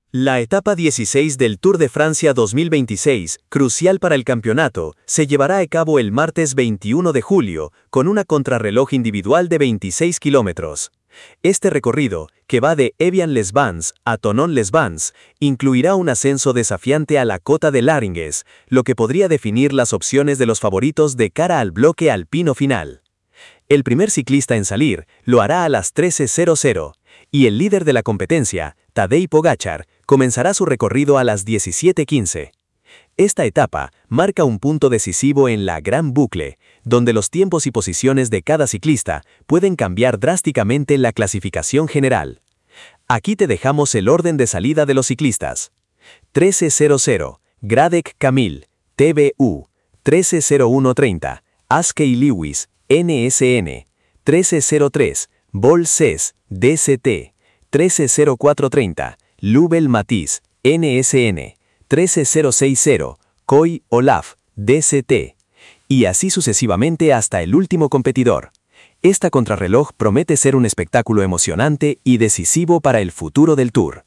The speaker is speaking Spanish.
La etapa 16 del Tour de Francia 2026, crucial para el campeonato, se llevará a cabo el martes 21 de julio, con una contrarreloj individual de 26 kilómetros. Este recorrido, que va de Evian-les-Bains a Thonon-les-Bains, incluirá un ascenso desafiante a la cota de Laringues, lo que podría definir las opciones de los favoritos de cara al bloque alpino final. El primer ciclista en salir lo hará a las 13:00, y el líder de la competencia, Tadej Pogačar, comenzará su recorrido a las 17:15. Esta etapa marca un punto decisivo en la Gran Boucle, donde los tiempos y posiciones de cada ciclista pueden cambiar drásticamente la clasificación general. Aquí te dejamos el orden de salida de los ciclistas. 13:00, Gradec Camil, TBU, 13:01:30, Askey Lewis, NSN, 13:03, Bol CES, DCT, 13:04:30, Lubel Matiz, NSN, 13:060, Coy Olaf, DCT, y así sucesivamente hasta el último competidor. Esta contrarreloj promete ser un espectáculo emocionante y decisivo para el futuro del Tour.